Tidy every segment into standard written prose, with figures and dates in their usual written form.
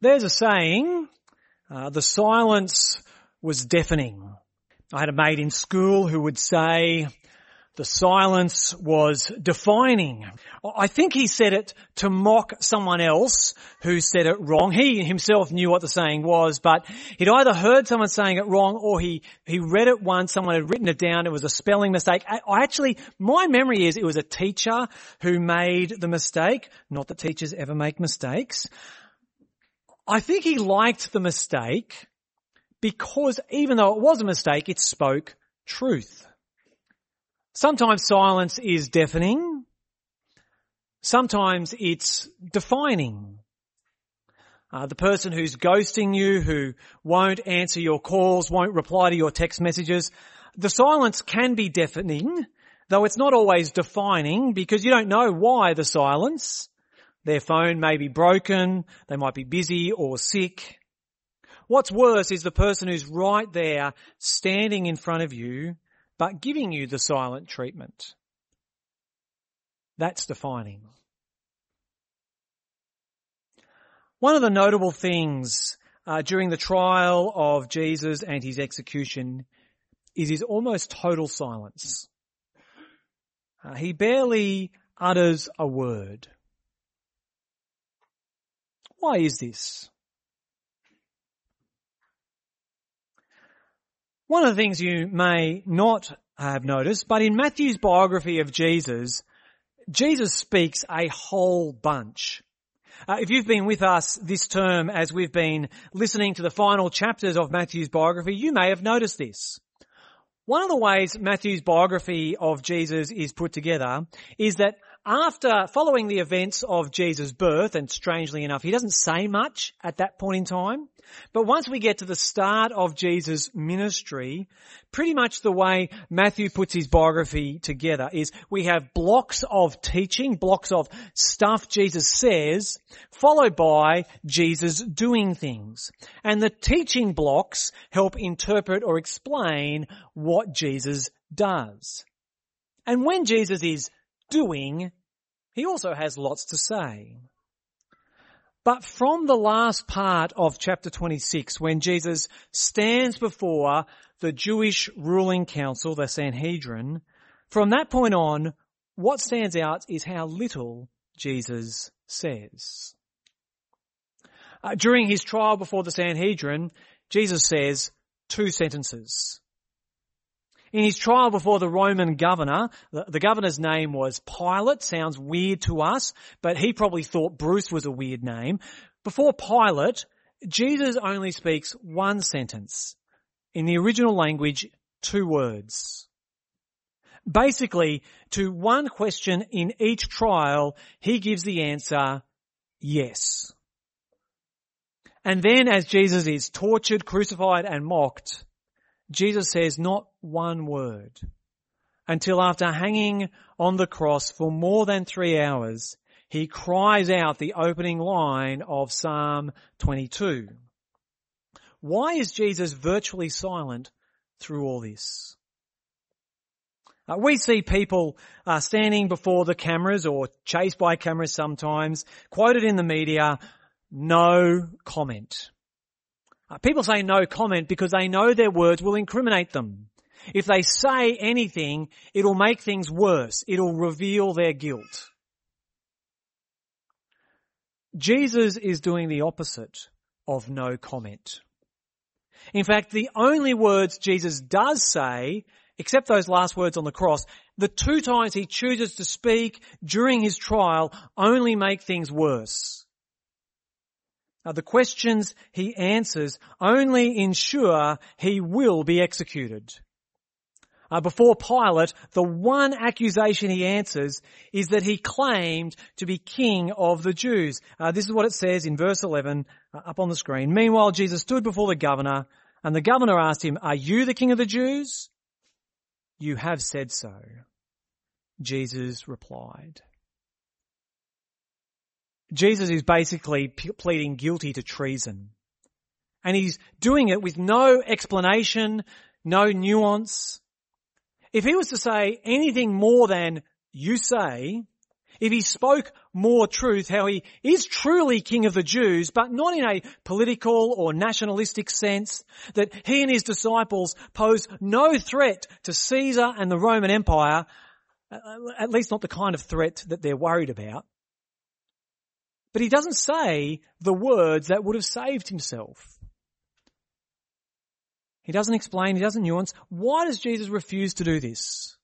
There's a saying, the silence was deafening. I had a mate in school who would say, the silence was defining. I think he said it to mock someone else who said it wrong. He himself knew what the saying was, but he'd either heard someone saying it wrong or he read it once, someone had written it down, it was a spelling mistake. My memory is it was a teacher who made the mistake. Not that teachers ever make mistakes. I think he liked the mistake because even though it was a mistake, it spoke truth. Sometimes silence is deafening. Sometimes it's defining. The person who's ghosting you, who won't answer your calls, won't reply to your text messages, the silence can be deafening, though it's not always defining because you don't know why the silence. Their phone may be broken, they might be busy or sick. What's worse is the person who's right there standing in front of you but giving you the silent treatment. That's defining. One of the notable things during the trial of Jesus and his execution is his almost total silence. He barely utters a word. Why is this? One of the things you may not have noticed, but in Matthew's biography of Jesus, Jesus speaks a whole bunch. If you've been with us this term as we've been listening to the final chapters of Matthew's biography, you may have noticed this. One of the ways Matthew's biography of Jesus is put together is that after following the events of Jesus' birth, and strangely enough, he doesn't say much at that point in time, but once we get to the start of Jesus' ministry, pretty much the way Matthew puts his biography together is we have blocks of teaching, blocks of stuff Jesus says, followed by Jesus doing things. And the teaching blocks help interpret or explain what Jesus does. And when Jesus is doing, he also has lots to say. But from the last part of chapter 26, when Jesus stands before the Jewish ruling council, the Sanhedrin, from that point on, what stands out is how little Jesus says. During his trial before the Sanhedrin, Jesus says 2 sentences. In his trial before the Roman governor, the governor's name was Pilate. Sounds weird to us, but he probably thought Bruce was a weird name. Before Pilate, Jesus only speaks 1 sentence. In the original language, 2 words. Basically, to one question in each trial, he gives the answer, yes. And then as Jesus is tortured, crucified and mocked, Jesus says not 1 word until after hanging on the cross for more than 3 hours, he cries out the opening line of Psalm 22. Why is Jesus virtually silent through all this? We see people standing before the cameras or chased by cameras sometimes, quoted in the media, no comment. People say no comment because they know their words will incriminate them. If they say anything, it'll make things worse. It'll reveal their guilt. Jesus is doing the opposite of no comment. In fact, the only words Jesus does say, except those last words on the cross, the 2 times he chooses to speak during his trial only make things worse. The questions he answers only ensure he will be executed. Before Pilate, the one accusation he answers is that he claimed to be king of the Jews. This is what it says in verse 11 up on the screen. Meanwhile, Jesus stood before the governor, and the governor asked him, "Are you the king of the Jews?" "You have said so," Jesus replied. Jesus is basically pleading guilty to treason. And he's doing it with no explanation, no nuance. If he was to say anything more than "you say," if he spoke more truth, how he is truly King of the Jews, but not in a political or nationalistic sense, that he and his disciples pose no threat to Caesar and the Roman Empire, at least not the kind of threat that they're worried about. But he doesn't say the words that would have saved himself. He doesn't explain, he doesn't nuance. Why does Jesus refuse to do this?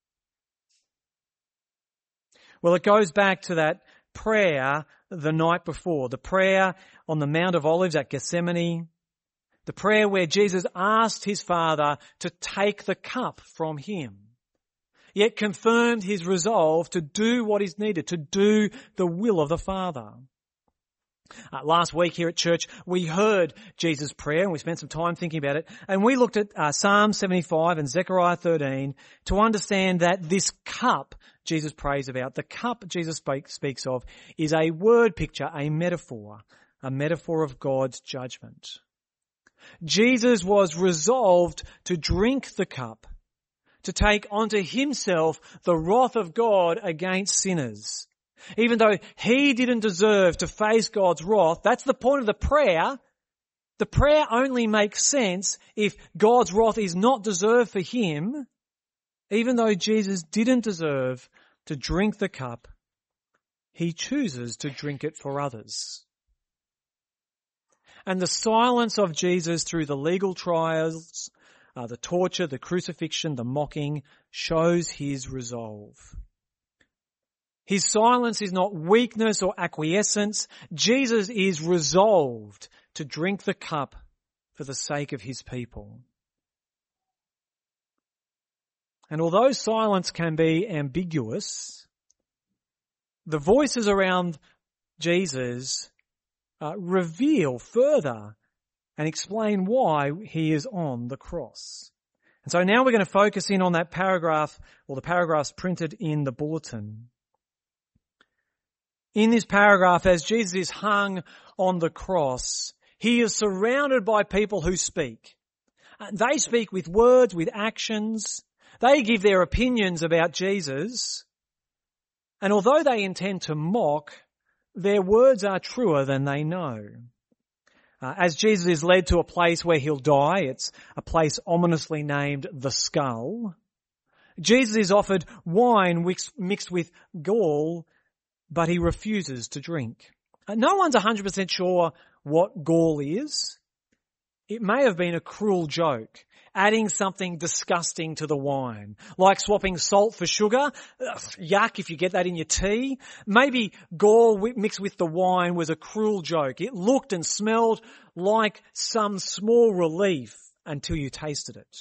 Well, it goes back to that prayer the night before, the prayer on the Mount of Olives at Gethsemane, the prayer where Jesus asked his Father to take the cup from him, yet confirmed his resolve to do what is needed, to do the will of the Father. Last week here at church, we heard Jesus' prayer and we spent some time thinking about it. And we looked at Psalm 75 and Zechariah 13 to understand that this cup Jesus prays about, the cup Jesus speaks of, is a word picture, a metaphor of God's judgment. Jesus was resolved to drink the cup, to take onto himself the wrath of God against sinners. Even though he didn't deserve to face God's wrath, that's the point of the prayer. The prayer only makes sense if God's wrath is not deserved for him. Even though Jesus didn't deserve to drink the cup, he chooses to drink it for others. And the silence of Jesus through the legal trials, the torture, the crucifixion, the mocking, shows his resolve. His silence is not weakness or acquiescence. Jesus is resolved to drink the cup for the sake of his people. And although silence can be ambiguous, the voices around Jesus reveal further and explain why he is on the cross. And so now we're going to focus in on that paragraph, or the paragraphs printed in the bulletin. In this paragraph, as Jesus is hung on the cross, he is surrounded by people who speak. They speak with words, with actions. They give their opinions about Jesus. And although they intend to mock, their words are truer than they know. As Jesus is led to a place where he'll die, it's a place ominously named the Skull. Jesus is offered wine mixed with gall, but he refuses to drink. No one's 100% sure what gall is. It may have been a cruel joke, adding something disgusting to the wine, like swapping salt for sugar. Ugh, yuck if you get that in your tea. Maybe gall mixed with the wine was a cruel joke. It looked and smelled like some small relief until you tasted it.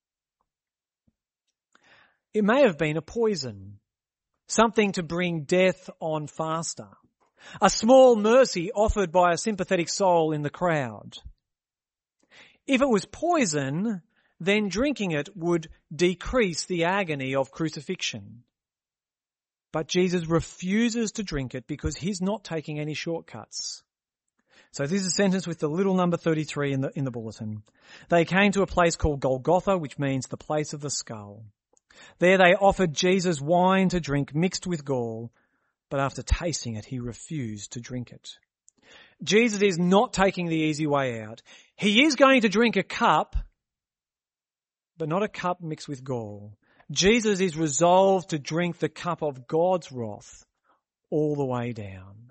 It may have been a poison, something to bring death on faster, a small mercy offered by a sympathetic soul in the crowd. If it was poison, then drinking it would decrease the agony of crucifixion. But Jesus refuses to drink it because he's not taking any shortcuts. So this is a sentence with the little number 33 in the bulletin. They came to a place called Golgotha, which means the place of the skull. There they offered Jesus wine to drink mixed with gall, but after tasting it, he refused to drink it. Jesus is not taking the easy way out. He is going to drink a cup, but not a cup mixed with gall. Jesus is resolved to drink the cup of God's wrath all the way down.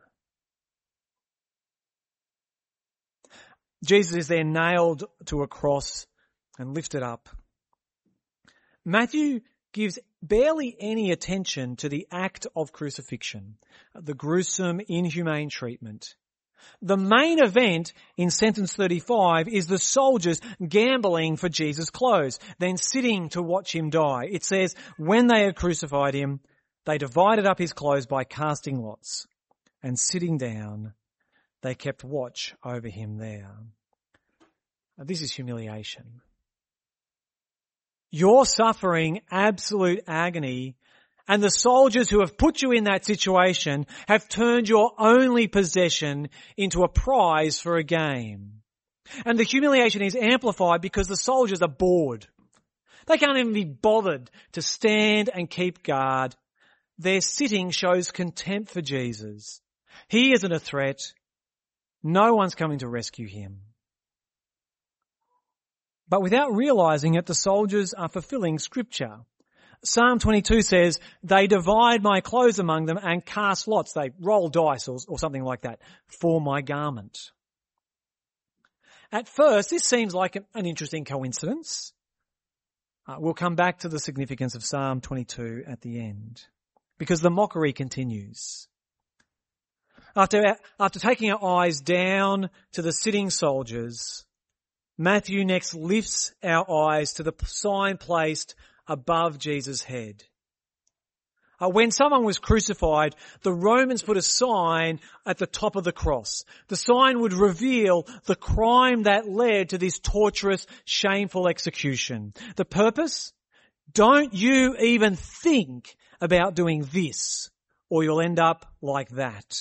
Jesus is then nailed to a cross and lifted up. Matthew gives barely any attention to the act of crucifixion, the gruesome, inhumane treatment. The main event in sentence 35 is the soldiers gambling for Jesus' clothes, then sitting to watch him die. It says, when they had crucified him, they divided up his clothes by casting lots, and sitting down, they kept watch over him there. Now, this is humiliation. You're suffering absolute agony, and the soldiers who have put you in that situation have turned your only possession into a prize for a game. And the humiliation is amplified because the soldiers are bored. They can't even be bothered to stand and keep guard. their sitting shows contempt for Jesus. He isn't a threat. No one's coming to rescue him. But without realizing it, the soldiers are fulfilling Scripture. Psalm 22 says, they divide my clothes among them and cast lots. They roll dice or something like that for my garment. At first, this seems like an interesting coincidence. We'll come back to the significance of Psalm 22 at the end, because the mockery continues. After taking our eyes down to the sitting soldiers, Matthew next lifts our eyes to the sign placed above Jesus' head. When someone was crucified, the Romans put a sign at the top of the cross. The sign would reveal the crime that led to this torturous, shameful execution. The purpose? Don't you even think about doing this, or you'll end up like that.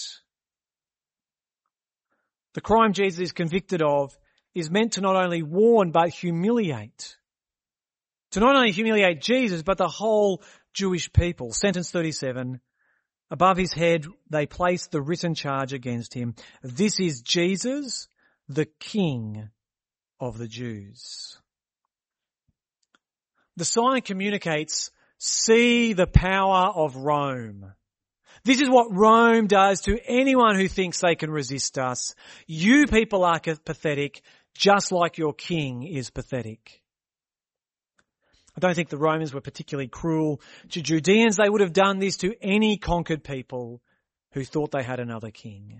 The crime Jesus is convicted of is meant to not only warn but humiliate. To not only humiliate Jesus, but the whole Jewish people. Sentence 37, above his head they placed the written charge against him. This is Jesus, the King of the Jews. The sign communicates, see the power of Rome. This is what Rome does to anyone who thinks they can resist us. You people are pathetic, just like your king is pathetic. I don't think the Romans were particularly cruel to Judeans. They would have done this to any conquered people who thought they had another king.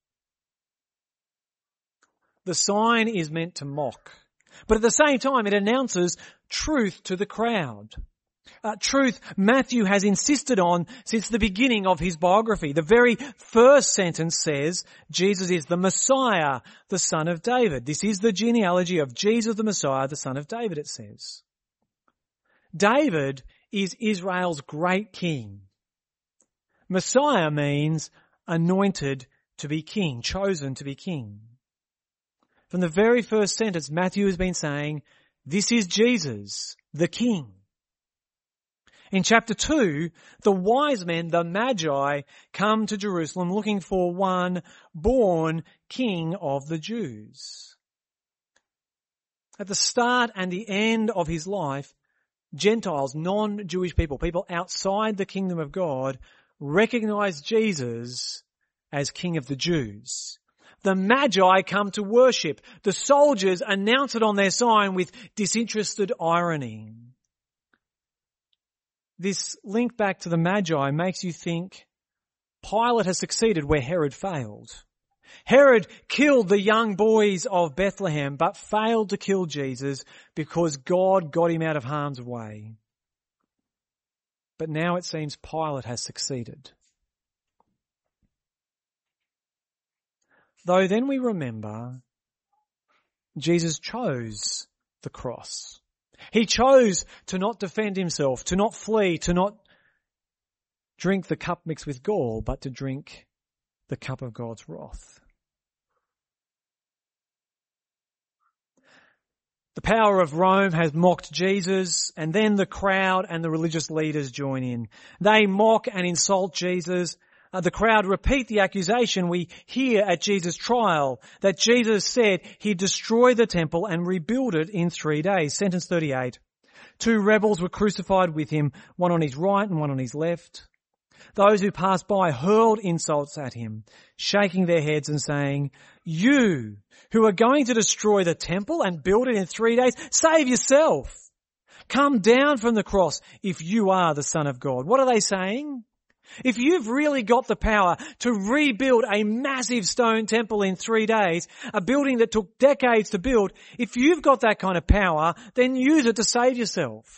The sign is meant to mock, but at the same time it announces truth to the crowd. Truth Matthew has insisted on since the beginning of his biography. The very first sentence says, Jesus is the Messiah, the son of David. This is the genealogy of Jesus the Messiah, the son of David, it says. David is Israel's great king. Messiah means anointed to be king, chosen to be king. From the very first sentence, Matthew has been saying, this is Jesus, the king. In chapter 2, the wise men, the Magi, come to Jerusalem looking for one born king of the Jews. At the start and the end of his life, Gentiles, non-Jewish people, people outside the kingdom of God, recognize Jesus as King of the Jews. The Magi come to worship. The soldiers announce it on their sign with disinterested irony. This link back to the Magi makes you think Pilate has succeeded where Herod failed. Herod killed the young boys of Bethlehem but failed to kill Jesus because God got him out of harm's way. But now it seems Pilate has succeeded. Though then we remember Jesus chose the cross. He chose to not defend himself, to not flee, to not drink the cup mixed with gall, but to drink the cup of God's wrath. The power of Rome has mocked Jesus, and then the crowd and the religious leaders join in. They mock and insult Jesus. The crowd repeat the accusation we hear at Jesus' trial, that Jesus said he'd destroy the temple and rebuild it in 3 days. Sentence 38. 2 rebels were crucified with him, one on his right and one on his left. Those who passed by hurled insults at him, shaking their heads and saying, you who are going to destroy the temple and build it in 3 days, save yourself. Come down from the cross if you are the Son of God. What are they saying? If you've really got the power to rebuild a massive stone temple in 3 days, a building that took decades to build, if you've got that kind of power, then use it to save yourself.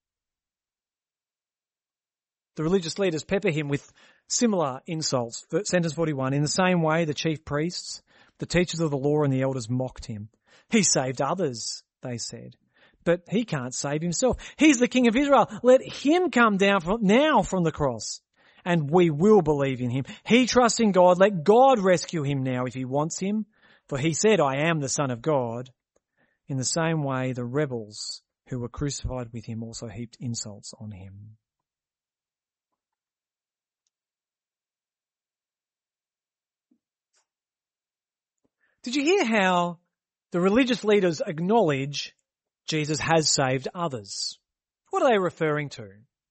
The religious leaders pepper him with similar insults. Sentence 41, in the same way the chief priests, the teachers of the law and the elders mocked him. He saved others, they said, but he can't save himself. He's the King of Israel. Let him come down now from the cross, and we will believe in him. He trusts in God. Let God rescue him now if he wants him, for he said, I am the Son of God. In the same way, the rebels who were crucified with him also heaped insults on him. Did you hear how the religious leaders acknowledge Jesus has saved others? What are they referring to?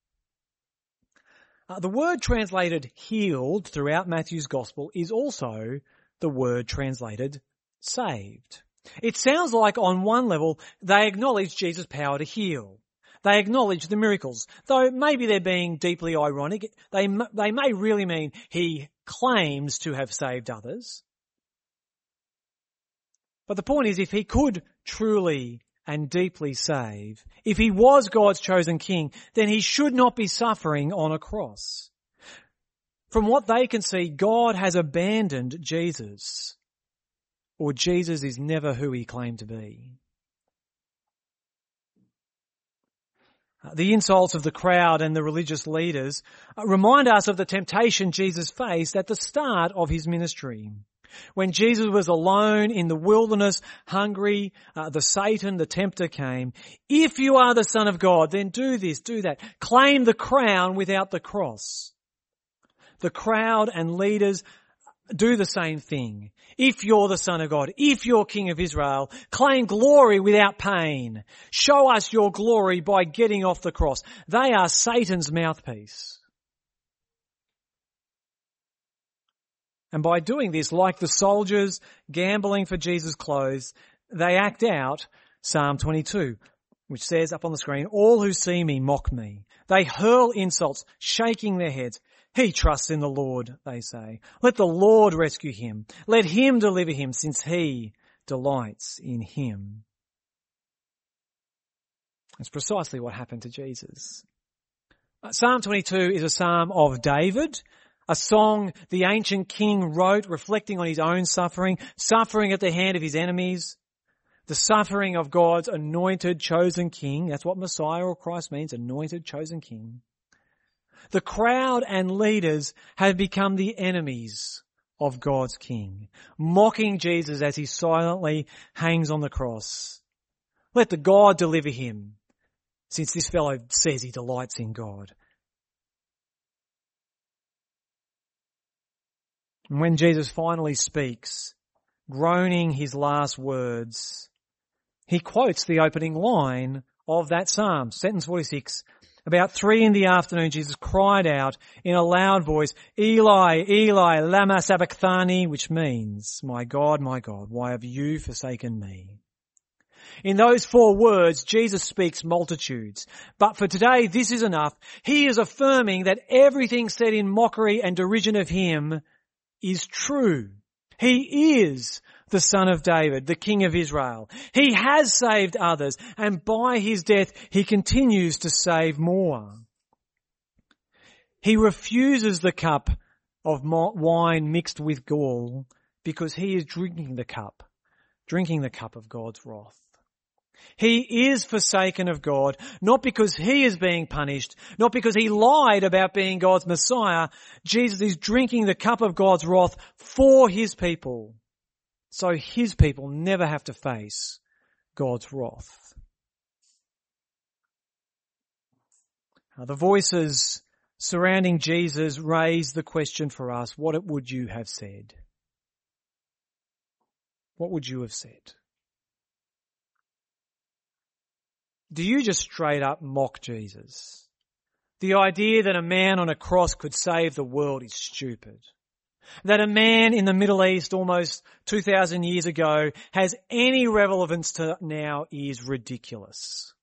The word translated healed throughout Matthew's gospel is also the word translated saved. It sounds like on one level they acknowledge Jesus' power to heal. They acknowledge the miracles, though maybe they're being deeply ironic. They may really mean he claims to have saved others. But the point is, if he could truly and deeply save, if he was God's chosen king, then he should not be suffering on a cross. From what they can see, God has abandoned Jesus, or Jesus is never who he claimed to be. The insults of the crowd and the religious leaders remind us of the temptation Jesus faced at the start of his ministry. When Jesus was alone in the wilderness, hungry, the tempter came. If you are the Son of God, then do this, do that. Claim the crown without the cross. The crowd and leaders do the same thing. If you're the Son of God, if you're King of Israel, claim glory without pain. Show us your glory by getting off the cross. They are Satan's mouthpiece. And by doing this, like the soldiers gambling for Jesus' clothes, they act out Psalm 22, which says up on the screen, all who see me mock me. They hurl insults, shaking their heads. He trusts in the Lord, they say. Let the Lord rescue him. Let him deliver him, since he delights in him. That's precisely what happened to Jesus. Psalm 22 is a psalm of David, a song the ancient king wrote reflecting on his own suffering at the hand of his enemies, the suffering of God's anointed, chosen king. That's what Messiah or Christ means, anointed, chosen king. The crowd and leaders have become the enemies of God's king, mocking Jesus as he silently hangs on the cross. Let the God deliver him, since this fellow says he delights in God. And when Jesus finally speaks, groaning his last words, he quotes the opening line of that psalm, sentence 46. About 3 p.m, Jesus cried out in a loud voice, Eli, Eli, lama sabachthani, which means, my God, why have you forsaken me? In those 4 words, Jesus speaks multitudes. But for today, this is enough. He is affirming that everything said in mockery and derision of him is true. He is the Son of David, the King of Israel. He has saved others, and by his death he continues to save more. He refuses the cup of wine mixed with gall because he is drinking the cup of God's wrath. He is forsaken of God, not because he is being punished, not because he lied about being God's Messiah. Jesus is drinking the cup of God's wrath for his people, so his people never have to face God's wrath. The voices surrounding Jesus raise the question for us, what would you have said? What would you have said? Do you just straight up mock Jesus? The idea that a man on a cross could save the world is stupid. That a man in the Middle East almost 2,000 years ago has any relevance to now is ridiculous.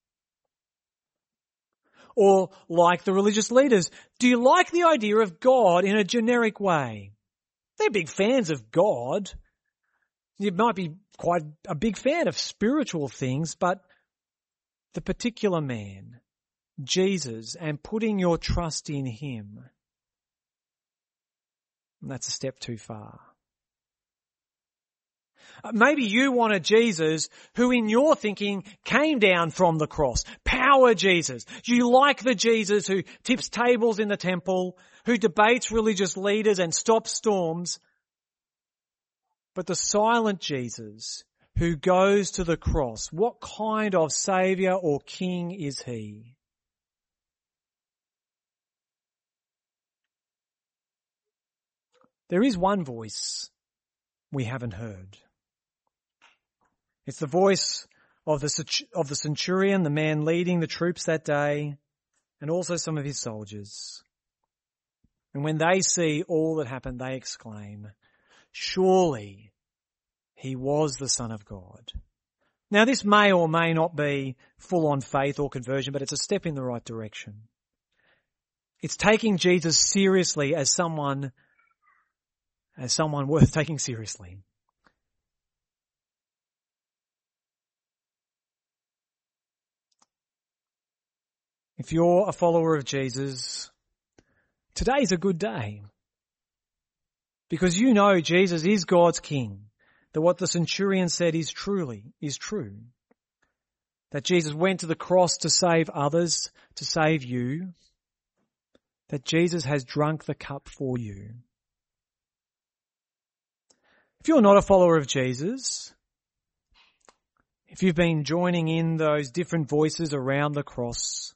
Or like the religious leaders, do you like the idea of God in a generic way? They're big fans of God. You might be quite a big fan of spiritual things, but the particular man, Jesus, and putting your trust in him, that's a step too far. Maybe you want a Jesus who in your thinking came down from the cross. Power Jesus. You like the Jesus who tips tables in the temple, who debates religious leaders and stops storms. But the silent Jesus who goes to the cross, what kind of saviour or king is he? There is one voice we haven't heard. It's the voice of the centurion, the man leading the troops that day, and also some of his soldiers. And when they see all that happened, they exclaim, "Surely he was the Son of God." Now, this may or may not be full-on faith or conversion, but it's a step in the right direction. It's taking Jesus seriously as someone worth taking seriously. If you're a follower of Jesus, today's a good day. Because you know Jesus is God's King, that what the centurion said is true. That Jesus went to the cross to save others, to save you. That Jesus has drunk the cup for you. If you're not a follower of Jesus, if you've been joining in those different voices around the cross,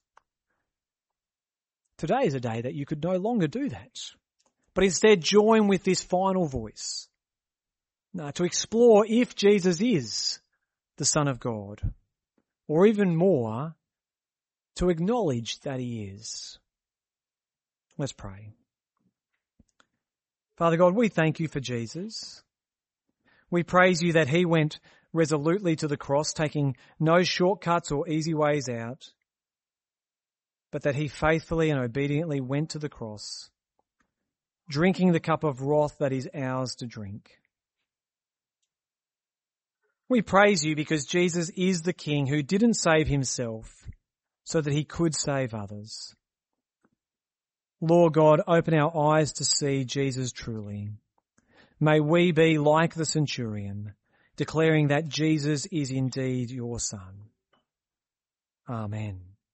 today is a day that you could no longer do that, but instead join with this final voice to explore if Jesus is the Son of God, or even more, to acknowledge that he is. Let's pray. Father God, we thank you for Jesus. We praise you that he went resolutely to the cross, taking no shortcuts or easy ways out, but that he faithfully and obediently went to the cross, drinking the cup of wrath that is ours to drink. We praise you because Jesus is the King who didn't save himself so that he could save others. Lord God, open our eyes to see Jesus truly. May we be like the centurion, declaring that Jesus is indeed your Son. Amen.